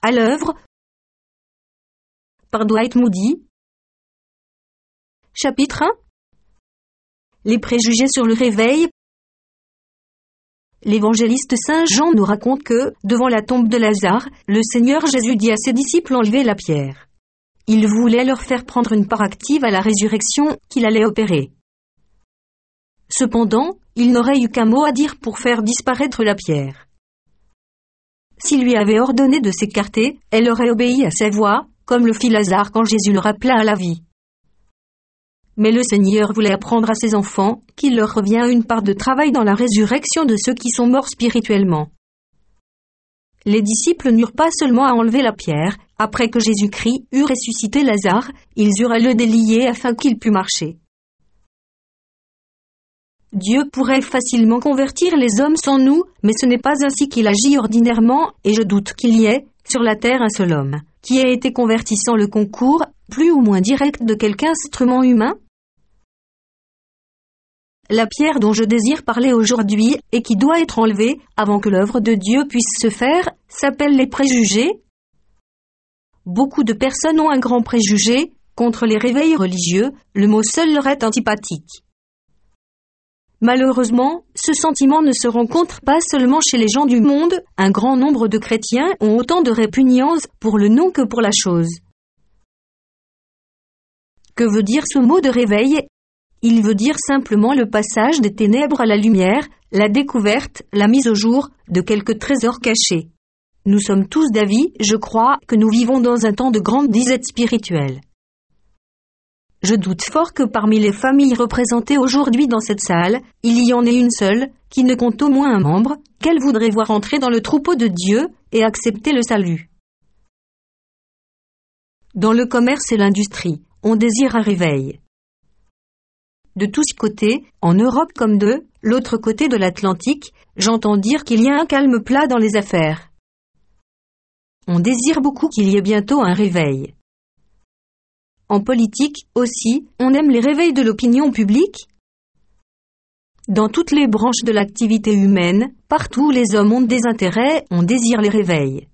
À l'œuvre par Dwight Moody. Chapitre 1. Les préjugés sur le réveil. L'évangéliste Saint Jean nous raconte que, devant la tombe de Lazare, le Seigneur Jésus dit à ses disciples d'enlever la pierre. Il voulait leur faire prendre une part active à la résurrection qu'il allait opérer. Cependant, il n'aurait eu qu'un mot à dire pour faire disparaître la pierre. S'il lui avait ordonné de s'écarter, elle aurait obéi à sa voix, comme le fit Lazare quand Jésus le rappela à la vie. Mais le Seigneur voulait apprendre à ses enfants qu'il leur revient une part de travail dans la résurrection de ceux qui sont morts spirituellement. Les disciples n'eurent pas seulement à enlever la pierre, après que Jésus-Christ eut ressuscité Lazare, ils eurent à le délier afin qu'il pût marcher. Dieu pourrait facilement convertir les hommes sans nous, mais ce n'est pas ainsi qu'il agit ordinairement, et je doute qu'il y ait, sur la terre, un seul homme, qui ait été converti sans le concours, plus ou moins direct de quelque instrument humain. La pierre dont je désire parler aujourd'hui, et qui doit être enlevée, avant que l'œuvre de Dieu puisse se faire, s'appelle les préjugés. Beaucoup de personnes ont un grand préjugé, contre les réveils religieux, le mot seul leur est antipathique. Malheureusement, ce sentiment ne se rencontre pas seulement chez les gens du monde, un grand nombre de chrétiens ont autant de répugnance pour le nom que pour la chose. Que veut dire ce mot de réveil ? Il veut dire simplement le passage des ténèbres à la lumière, la découverte, la mise au jour de quelques trésors cachés. Nous sommes tous d'avis, je crois, que nous vivons dans un temps de grande disette spirituelle. Je doute fort que parmi les familles représentées aujourd'hui dans cette salle, il y en ait une seule, qui ne compte au moins un membre, qu'elle voudrait voir entrer dans le troupeau de Dieu et accepter le salut. Dans le commerce et l'industrie, on désire un réveil. De tous côtés, en Europe comme de l'autre côté de l'Atlantique, j'entends dire qu'il y a un calme plat dans les affaires. On désire beaucoup qu'il y ait bientôt un réveil. En politique, aussi, on aime les réveils de l'opinion publique. Dans toutes les branches de l'activité humaine, partout où les hommes ont des intérêts, on désire les réveils.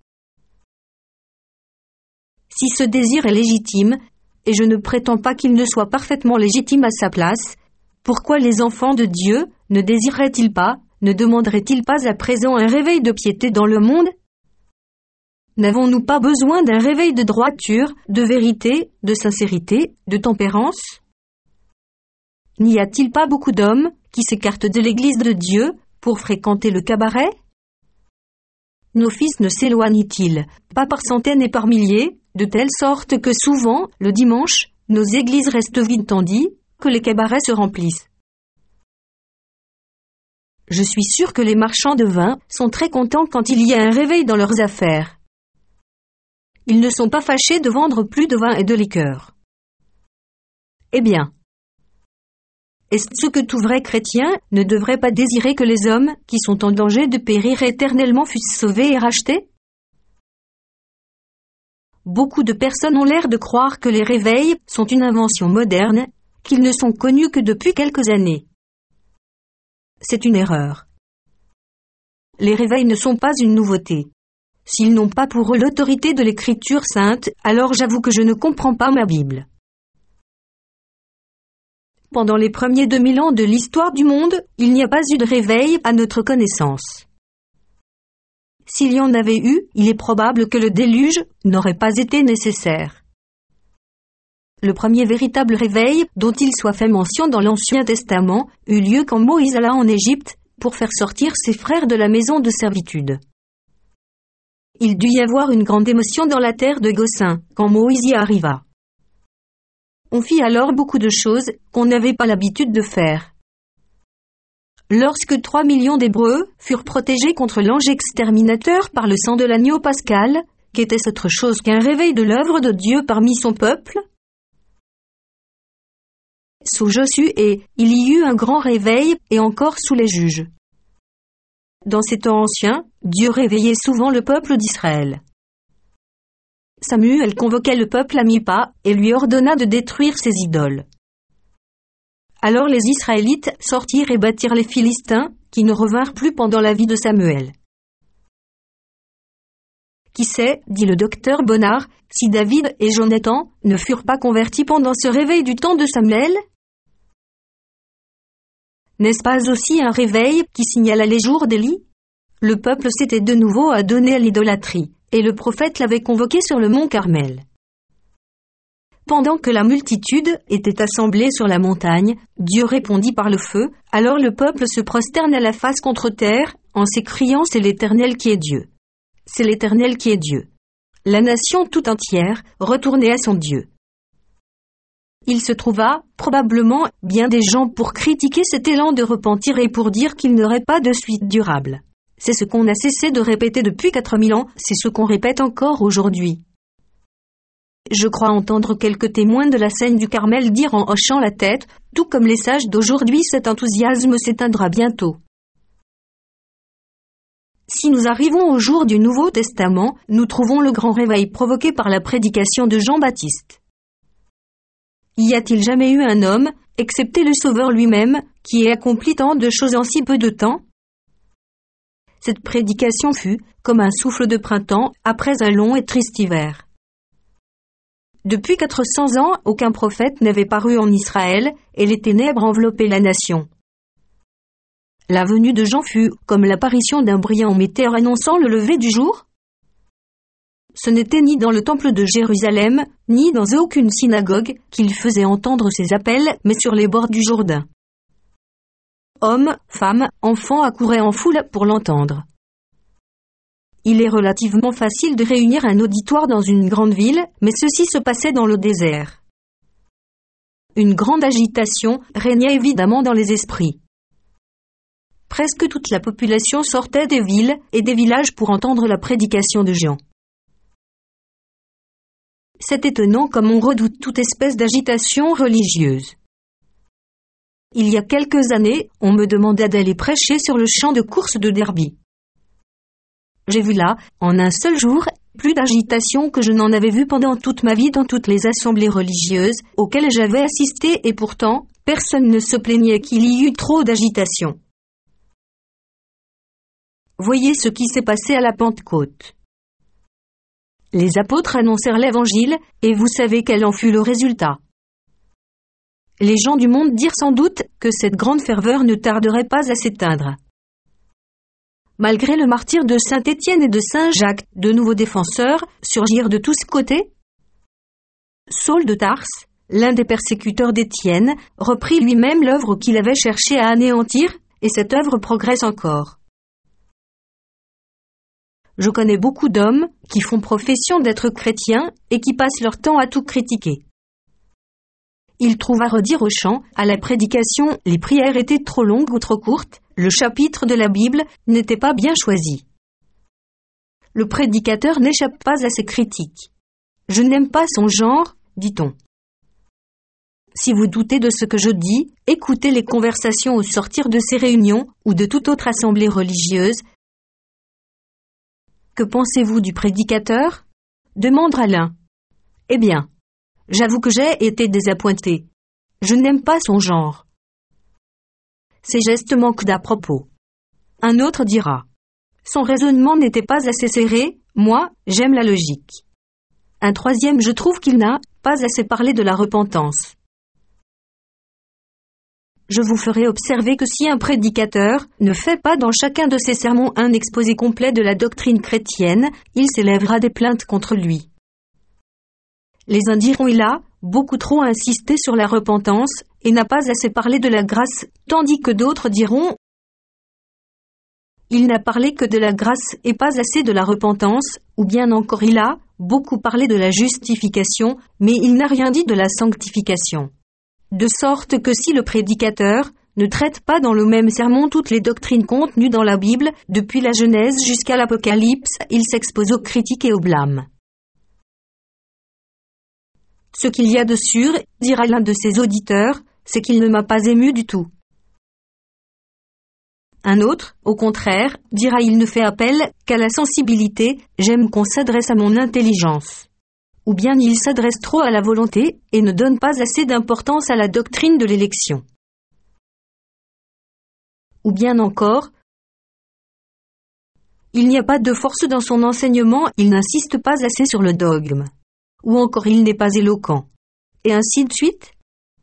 Si ce désir est légitime, et je ne prétends pas qu'il ne soit parfaitement légitime à sa place, pourquoi les enfants de Dieu ne désireraient-ils pas, ne demanderaient-ils pas à présent un réveil de piété dans le monde ? N'avons-nous pas besoin d'un réveil de droiture, de vérité, de sincérité, de tempérance ? N'y a-t-il pas beaucoup d'hommes qui s'écartent de l'Église de Dieu pour fréquenter le cabaret ? Nos fils ne s'éloignent-ils pas par centaines et par milliers, de telle sorte que souvent, le dimanche, nos églises restent vides tandis que les cabarets se remplissent. Je suis sûr que les marchands de vin sont très contents quand il y a un réveil dans leurs affaires. Ils ne sont pas fâchés de vendre plus de vin et de liqueur. Eh bien, est-ce que tout vrai chrétien ne devrait pas désirer que les hommes, qui sont en danger de périr éternellement, fussent sauvés et rachetés ? Beaucoup de personnes ont l'air de croire que les réveils sont une invention moderne, qu'ils ne sont connus que depuis quelques années. C'est une erreur. Les réveils ne sont pas une nouveauté. S'ils n'ont pas pour eux l'autorité de l'Écriture sainte, alors j'avoue que je ne comprends pas ma Bible. Pendant les premiers 2000 ans de l'histoire du monde, il n'y a pas eu de réveil à notre connaissance. S'il y en avait eu, il est probable que le déluge n'aurait pas été nécessaire. Le premier véritable réveil, dont il soit fait mention dans l'Ancien Testament, eut lieu quand Moïse alla en Égypte pour faire sortir ses frères de la maison de servitude. Il dut y avoir une grande émotion dans la terre de Gossin quand Moïse y arriva. On fit alors beaucoup de choses qu'on n'avait pas l'habitude de faire. Lorsque 3 millions d'Hébreux furent protégés contre l'ange exterminateur par le sang de l'agneau pascal, qu'était-ce autre chose qu'un réveil de l'œuvre de Dieu parmi son peuple ? Sous Josué, il y eut un grand réveil, et encore sous les juges. Dans ces temps anciens, Dieu réveillait souvent le peuple d'Israël. Samuel convoquait le peuple à Mipa et lui ordonna de détruire ses idoles. Alors les Israélites sortirent et battirent les Philistins, qui ne revinrent plus pendant la vie de Samuel. Qui sait, dit le docteur Bonnard, si David et Jonathan ne furent pas convertis pendant ce réveil du temps de Samuel? N'est-ce pas aussi un réveil qui signala les jours d'Élie? Le peuple s'était de nouveau adonné à l'idolâtrie, et le prophète l'avait convoqué sur le mont Carmel. Pendant que la multitude était assemblée sur la montagne, Dieu répondit par le feu, alors le peuple se prosterne à la face contre terre, en s'écriant « C'est l'Éternel qui est Dieu. C'est l'Éternel qui est Dieu. » La nation tout entière retournait à son Dieu. Il se trouva, probablement, bien des gens pour critiquer cet élan de repentir et pour dire qu'il n'aurait pas de suite durable. C'est ce qu'on a cessé de répéter depuis 4000 ans, c'est ce qu'on répète encore aujourd'hui. Je crois entendre quelques témoins de la scène du Carmel dire en hochant la tête, tout comme les sages d'aujourd'hui, cet enthousiasme s'éteindra bientôt. Si nous arrivons au jour du Nouveau Testament, nous trouvons le grand réveil provoqué par la prédication de Jean-Baptiste. Y a-t-il jamais eu un homme, excepté le Sauveur lui-même, qui ait accompli tant de choses en si peu de temps? Cette prédication fut, comme un souffle de printemps, après un long et triste hiver. Depuis 400 ans, aucun prophète n'avait paru en Israël, et les ténèbres enveloppaient la nation. La venue de Jean fut comme l'apparition d'un brillant météore annonçant le lever du jour. Ce n'était ni dans le temple de Jérusalem, ni dans aucune synagogue qu'il faisait entendre ses appels, mais sur les bords du Jourdain. Hommes, femmes, enfants accouraient en foule pour l'entendre. Il est relativement facile de réunir un auditoire dans une grande ville, mais ceci se passait dans le désert. Une grande agitation régnait évidemment dans les esprits. Presque toute la population sortait des villes et des villages pour entendre la prédication de Jean. C'est étonnant comme on redoute toute espèce d'agitation religieuse. Il y a quelques années, on me demanda d'aller prêcher sur le champ de course de Derby. J'ai vu là, en un seul jour, plus d'agitation que je n'en avais vu pendant toute ma vie dans toutes les assemblées religieuses auxquelles j'avais assisté et pourtant, personne ne se plaignait qu'il y eût trop d'agitation. Voyez ce qui s'est passé à la Pentecôte. Les apôtres annoncèrent l'Évangile, et vous savez quel en fut le résultat. Les gens du monde dirent sans doute que cette grande ferveur ne tarderait pas à s'éteindre. Malgré le martyre de saint Étienne et de saint Jacques, de nouveaux défenseurs surgirent de tous côtés. Saul de Tarse, l'un des persécuteurs d'Étienne, reprit lui-même l'œuvre qu'il avait cherché à anéantir, et cette œuvre progresse encore. Je connais beaucoup d'hommes qui font profession d'être chrétiens et qui passent leur temps à tout critiquer. Ils trouvent à redire au chant, à la prédication, les prières étaient trop longues ou trop courtes, le chapitre de la Bible n'était pas bien choisi. Le prédicateur n'échappe pas à ces critiques. Je n'aime pas son genre, dit-on. Si vous doutez de ce que je dis, écoutez les conversations au sortir de ces réunions ou de toute autre assemblée religieuse. Que pensez-vous du prédicateur? Demandera l'un. Eh bien, j'avoue que j'ai été désappointé. Je n'aime pas son genre. Ses gestes manquent d'à propos. Un autre dira. Son raisonnement n'était pas assez serré, moi, j'aime la logique. Un troisième, je trouve qu'il n'a pas assez parlé de la repentance. Je vous ferai observer que si un prédicateur ne fait pas dans chacun de ses sermons un exposé complet de la doctrine chrétienne, il s'élèvera des plaintes contre lui. Les uns diront il a beaucoup trop insisté sur la repentance et n'a pas assez parlé de la grâce, tandis que d'autres diront il n'a parlé que de la grâce et pas assez de la repentance, ou bien encore il a beaucoup parlé de la justification, mais il n'a rien dit de la sanctification. De sorte que si le prédicateur ne traite pas dans le même sermon toutes les doctrines contenues dans la Bible, depuis la Genèse jusqu'à l'Apocalypse, il s'expose aux critiques et au blâme. Ce qu'il y a de sûr, dira l'un de ses auditeurs, c'est qu'il ne m'a pas ému du tout. Un autre, au contraire, dira il ne fait appel qu'à la sensibilité, j'aime qu'on s'adresse à mon intelligence. Ou bien il s'adresse trop à la volonté et ne donne pas assez d'importance à la doctrine de l'élection. Ou bien encore, il n'y a pas de force dans son enseignement, il n'insiste pas assez sur le dogme. Ou encore il n'est pas éloquent. Et ainsi de suite.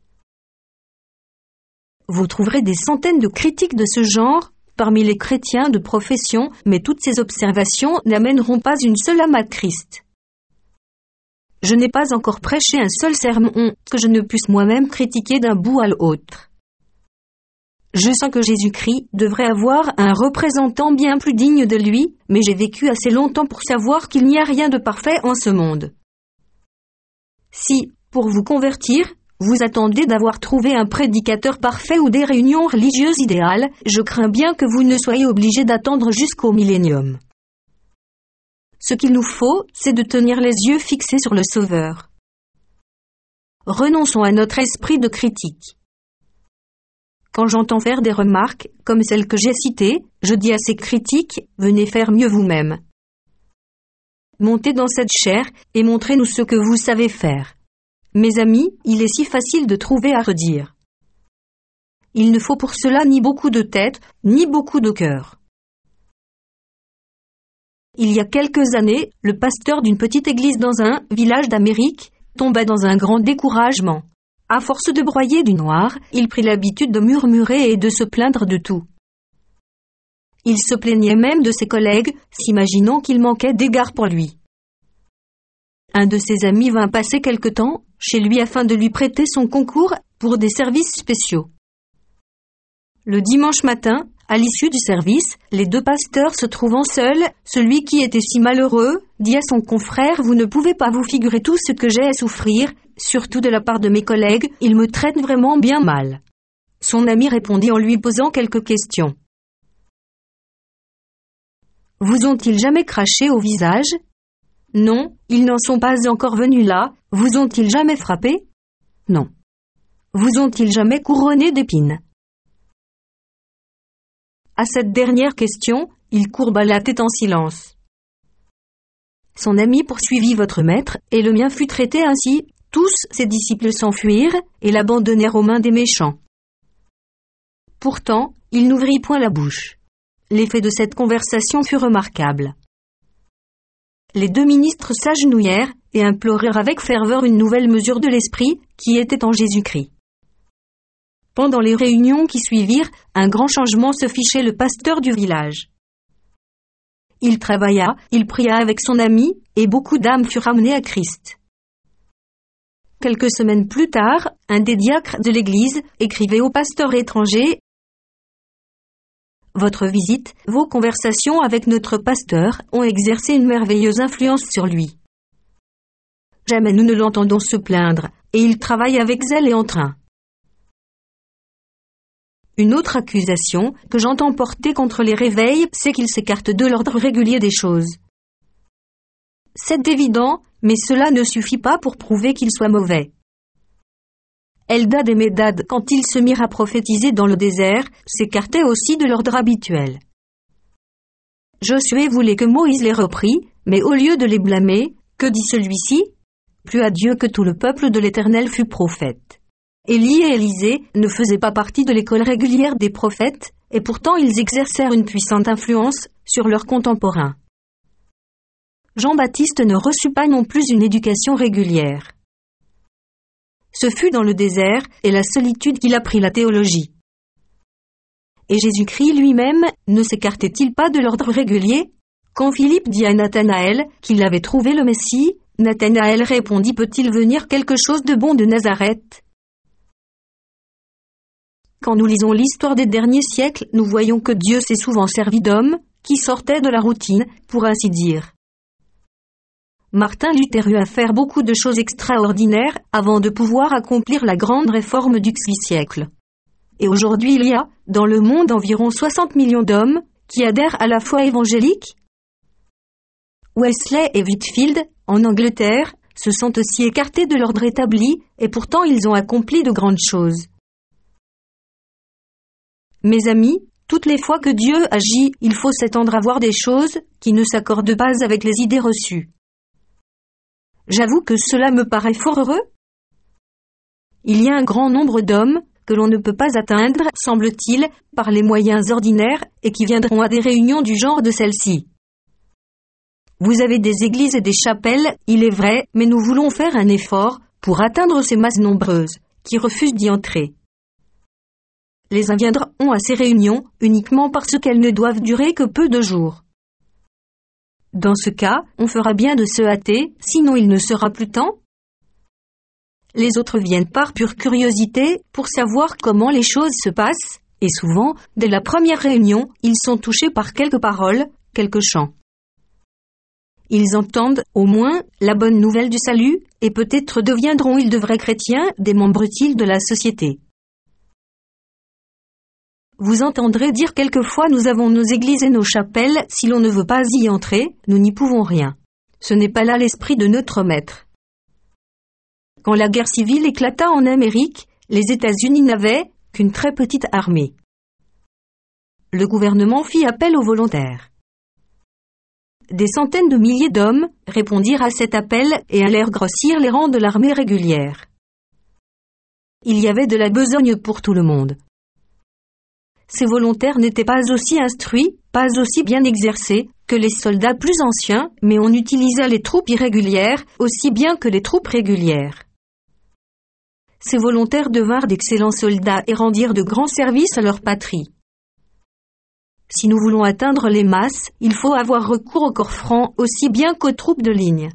Vous trouverez des centaines de critiques de ce genre parmi les chrétiens de profession, mais toutes ces observations n'amèneront pas une seule âme à Christ. Je n'ai pas encore prêché un seul sermon que je ne puisse moi-même critiquer d'un bout à l'autre. Je sens que Jésus-Christ devrait avoir un représentant bien plus digne de lui, mais j'ai vécu assez longtemps pour savoir qu'il n'y a rien de parfait en ce monde. Si, pour vous convertir, vous attendez d'avoir trouvé un prédicateur parfait ou des réunions religieuses idéales, je crains bien que vous ne soyez obligés d'attendre jusqu'au millénium. Ce qu'il nous faut, c'est de tenir les yeux fixés sur le Sauveur. Renonçons à notre esprit de critique. Quand j'entends faire des remarques, comme celles que j'ai citées, je dis à ces critiques, venez faire mieux vous-même. Montez dans cette chair et montrez-nous ce que vous savez faire. Mes amis, il est si facile de trouver à redire. Il ne faut pour cela ni beaucoup de tête, ni beaucoup de cœur. Il y a quelques années, le pasteur d'une petite église dans un village d'Amérique tomba dans un grand découragement. À force de broyer du noir, il prit l'habitude de murmurer et de se plaindre de tout. Il se plaignait même de ses collègues, s'imaginant qu'il manquait d'égards pour lui. Un de ses amis vint passer quelque temps chez lui afin de lui prêter son concours pour des services spéciaux. Le dimanche matin, à l'issue du service, les deux pasteurs se trouvant seuls, celui qui était si malheureux dit à son confrère « Vous ne pouvez pas vous figurer tout ce que j'ai à souffrir, surtout de la part de mes collègues, ils me traitent vraiment bien mal. » Son ami répondit en lui posant quelques questions. « Vous ont-ils jamais craché au visage ? Non, ils n'en sont pas encore venus là. Vous ont-ils jamais frappé ? Non. Vous ont-ils jamais couronné d'épines ? » À cette dernière question, il courba la tête en silence. Son ami poursuivit votre maître, et le mien fut traité ainsi. Tous ses disciples s'enfuirent et l'abandonnèrent aux mains des méchants. Pourtant, il n'ouvrit point la bouche. L'effet de cette conversation fut remarquable. Les deux ministres s'agenouillèrent et implorèrent avec ferveur une nouvelle mesure de l'esprit qui était en Jésus-Christ. Pendant les réunions qui suivirent, un grand changement se fit chez le pasteur du village. Il travailla, il pria avec son ami, et beaucoup d'âmes furent amenées à Christ. Quelques semaines plus tard, un des diacres de l'église écrivait au pasteur étranger « Votre visite, vos conversations avec notre pasteur ont exercé une merveilleuse influence sur lui. Jamais nous ne l'entendons se plaindre, et il travaille avec zèle et entrain. » Une autre accusation que j'entends porter contre les réveils, c'est qu'ils s'écartent de l'ordre régulier des choses. C'est évident, mais cela ne suffit pas pour prouver qu'ils soient mauvais. Eldad et Médad, quand ils se mirent à prophétiser dans le désert, s'écartaient aussi de l'ordre habituel. Josué voulait que Moïse les reprît, mais au lieu de les blâmer, que dit celui-ci ? Plut à Dieu que tout le peuple de l'Éternel fût prophète. Élie et Élisée ne faisaient pas partie de l'école régulière des prophètes, et pourtant ils exercèrent une puissante influence sur leurs contemporains. Jean-Baptiste ne reçut pas non plus une éducation régulière. Ce fut dans le désert et la solitude qu'il apprit la théologie. Et Jésus-Christ lui-même ne s'écartait-il pas de l'ordre régulier ? Quand Philippe dit à Nathanaël qu'il avait trouvé le Messie, Nathanaël répondit « Peut-il venir quelque chose de bon de Nazareth ?» Quand nous lisons l'histoire des derniers siècles, nous voyons que Dieu s'est souvent servi d'hommes qui sortaient de la routine, pour ainsi dire. Martin Luther eut à faire beaucoup de choses extraordinaires avant de pouvoir accomplir la grande réforme du XVIIIe siècle. Et aujourd'hui il y a, dans le monde, environ 60 millions d'hommes qui adhèrent à la foi évangélique. Wesley et Whitefield, en Angleterre, se sont aussi écartés de l'ordre établi, et pourtant ils ont accompli de grandes choses. Mes amis, toutes les fois que Dieu agit, il faut s'attendre à voir des choses qui ne s'accordent pas avec les idées reçues. J'avoue que cela me paraît fort heureux. Il y a un grand nombre d'hommes que l'on ne peut pas atteindre, semble-t-il, par les moyens ordinaires et qui viendront à des réunions du genre de celle-ci. Vous avez des églises et des chapelles, il est vrai, mais nous voulons faire un effort pour atteindre ces masses nombreuses qui refusent d'y entrer. Les uns viendront à ces réunions uniquement parce qu'elles ne doivent durer que peu de jours. Dans ce cas, on fera bien de se hâter, sinon il ne sera plus temps. Les autres viennent par pure curiosité pour savoir comment les choses se passent, et souvent, dès la première réunion, ils sont touchés par quelques paroles, quelques chants. Ils entendent, au moins, la bonne nouvelle du salut, et peut-être deviendront-ils de vrais chrétiens, des membres utiles de la société. Vous entendrez dire quelquefois nous avons nos églises et nos chapelles, si l'on ne veut pas y entrer, nous n'y pouvons rien. Ce n'est pas là l'esprit de notre maître. Quand la guerre civile éclata en Amérique, les États-Unis n'avaient qu'une très petite armée. Le gouvernement fit appel aux volontaires. Des centaines de milliers d'hommes répondirent à cet appel et allèrent grossir les rangs de l'armée régulière. Il y avait de la besogne pour tout le monde. Ces volontaires n'étaient pas aussi instruits, pas aussi bien exercés que les soldats plus anciens, mais on utilisa les troupes irrégulières aussi bien que les troupes régulières. Ces volontaires devinrent d'excellents soldats et rendirent de grands services à leur patrie. Si nous voulons atteindre les masses, il faut avoir recours aux corps francs aussi bien qu'aux troupes de ligne.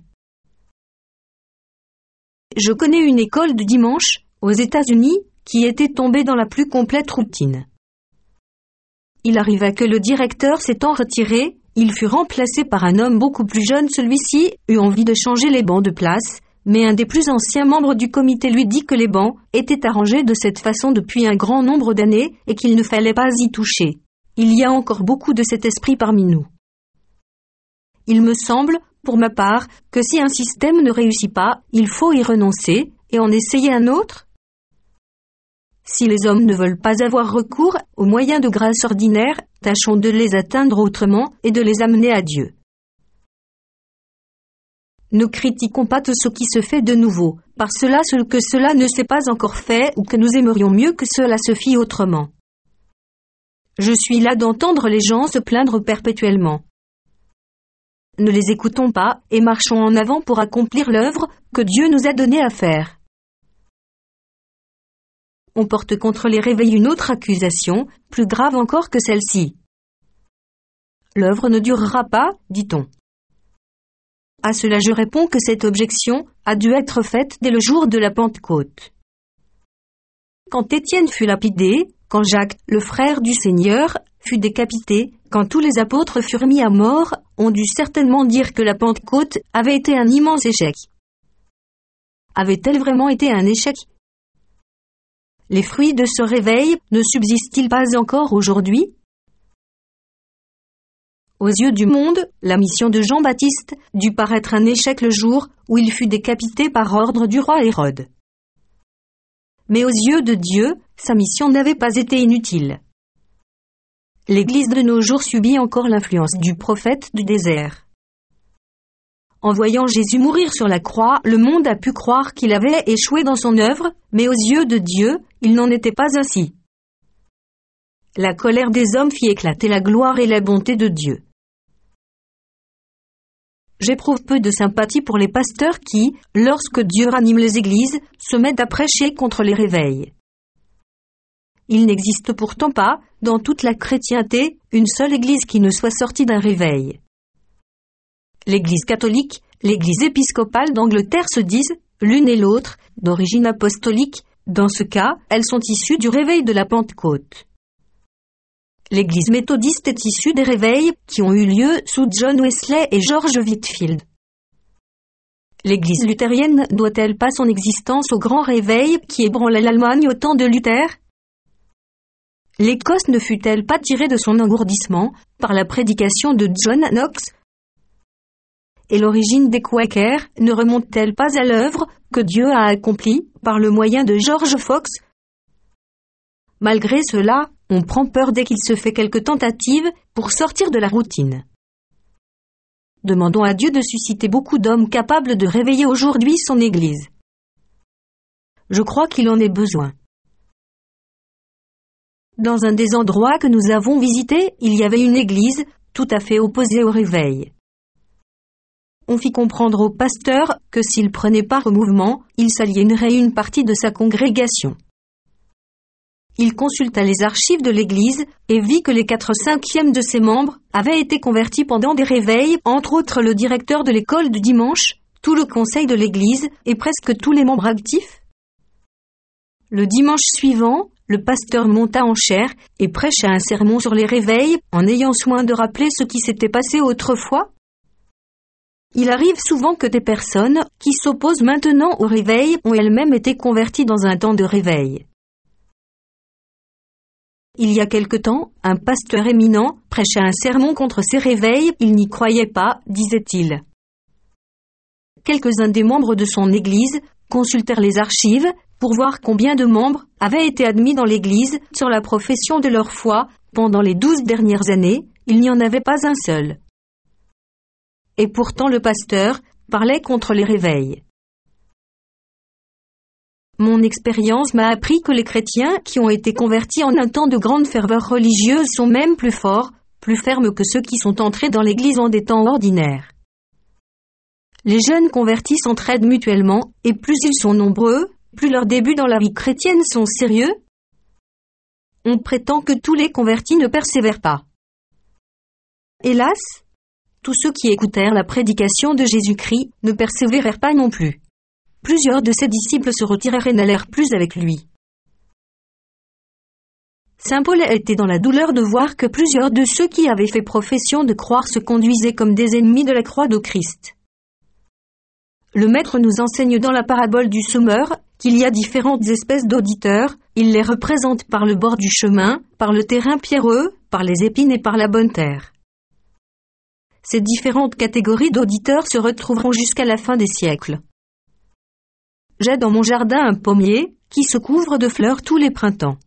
Je connais une école du dimanche, aux États-Unis, qui était tombée dans la plus complète routine. Il arriva que le directeur s'étant retiré, il fut remplacé par un homme beaucoup plus jeune. Celui-ci eut envie de changer les bancs de place, mais un des plus anciens membres du comité lui dit que les bancs étaient arrangés de cette façon depuis un grand nombre d'années et qu'il ne fallait pas y toucher. Il y a encore beaucoup de cet esprit parmi nous. Il me semble, pour ma part, que si un système ne réussit pas, il faut y renoncer et en essayer un autre. Si les hommes ne veulent pas avoir recours aux moyens de grâce ordinaires, tâchons de les atteindre autrement et de les amener à Dieu. Ne critiquons pas tout ce qui se fait de nouveau, par cela seul que cela ne s'est pas encore fait ou que nous aimerions mieux que cela se fît autrement. Je suis là d'entendre les gens se plaindre perpétuellement. Ne les écoutons pas et marchons en avant pour accomplir l'œuvre que Dieu nous a donnée à faire. On porte contre les réveils une autre accusation, plus grave encore que celle-ci. L'œuvre ne durera pas, dit-on. À cela je réponds que cette objection a dû être faite dès le jour de la Pentecôte. Quand Étienne fut lapidé, quand Jacques, le frère du Seigneur, fut décapité, quand tous les apôtres furent mis à mort, on dut certainement dire que la Pentecôte avait été un immense échec. Avait-elle vraiment été un échec? Les fruits de ce réveil ne subsistent-ils pas encore aujourd'hui? Aux yeux du monde, la mission de Jean-Baptiste dut paraître un échec le jour où il fut décapité par ordre du roi Hérode. Mais aux yeux de Dieu, sa mission n'avait pas été inutile. L'Église de nos jours subit encore l'influence du prophète du désert. En voyant Jésus mourir sur la croix, le monde a pu croire qu'il avait échoué dans son œuvre, mais aux yeux de Dieu, il n'en était pas ainsi. La colère des hommes fit éclater la gloire et la bonté de Dieu. J'éprouve peu de sympathie pour les pasteurs qui, lorsque Dieu ranime les églises, se mettent à prêcher contre les réveils. Il n'existe pourtant pas, dans toute la chrétienté, une seule église qui ne soit sortie d'un réveil. L'Église catholique, l'Église épiscopale d'Angleterre se disent, l'une et l'autre, d'origine apostolique. Dans ce cas, elles sont issues du réveil de la Pentecôte. L'Église méthodiste est issue des réveils qui ont eu lieu sous John Wesley et George Whitefield. L'Église luthérienne doit-elle pas son existence au grand réveil qui ébranla l'Allemagne au temps de Luther? L'Écosse ne fut-elle pas tirée de son engourdissement par la prédication de John Knox? Et l'origine des Quakers ne remonte-t-elle pas à l'œuvre que Dieu a accomplie par le moyen de George Fox? Malgré cela, on prend peur dès qu'il se fait quelque tentative pour sortir de la routine. Demandons à Dieu de susciter beaucoup d'hommes capables de réveiller aujourd'hui son Église. Je crois qu'il en ait besoin. Dans un des endroits que nous avons visités, il y avait une église tout à fait opposée au réveil. on fit comprendre au pasteur que s'il prenait part au mouvement, il s'aliénerait une partie de sa congrégation. Il consulta les archives de l'Église et vit que les 4/5 de ses membres avaient été convertis pendant des réveils, entre autres le directeur de l'école du dimanche, tout le conseil de l'Église et presque tous les membres actifs. Le dimanche suivant, le pasteur monta en chaire et prêcha un sermon sur les réveils en ayant soin de rappeler ce qui s'était passé autrefois. Il arrive souvent que des personnes qui s'opposent maintenant au réveil ont elles-mêmes été converties dans un temps de réveil. Il y a quelque temps, un pasteur éminent prêcha un sermon contre ces réveils, il n'y croyait pas, disait-il. Quelques-uns des membres de son église consultèrent les archives pour voir combien de membres avaient été admis dans l'église sur la profession de leur foi. Pendant les 12 dernières années, il n'y en avait pas un seul. Et pourtant le pasteur parlait contre les réveils. Mon expérience m'a appris que les chrétiens qui ont été convertis en un temps de grande ferveur religieuse sont même plus forts, plus fermes que ceux qui sont entrés dans l'église en des temps ordinaires. Les jeunes convertis s'entraident mutuellement, et plus ils sont nombreux, plus leurs débuts dans la vie chrétienne sont sérieux. On prétend que tous les convertis ne persévèrent pas. Hélas, tous ceux qui écoutèrent la prédication de Jésus-Christ ne persévérèrent pas non plus. Plusieurs de ses disciples se retirèrent et n'allèrent plus avec lui. Saint Paul était dans la douleur de voir que plusieurs de ceux qui avaient fait profession de croire se conduisaient comme des ennemis de la croix de Christ. Le Maître nous enseigne dans la parabole du semeur qu'il y a différentes espèces d'auditeurs, il les représente par le bord du chemin, par le terrain pierreux, par les épines et par la bonne terre. Ces différentes catégories d'auditeurs se retrouveront jusqu'à la fin des siècles. J'ai dans mon jardin un pommier qui se couvre de fleurs tous les printemps.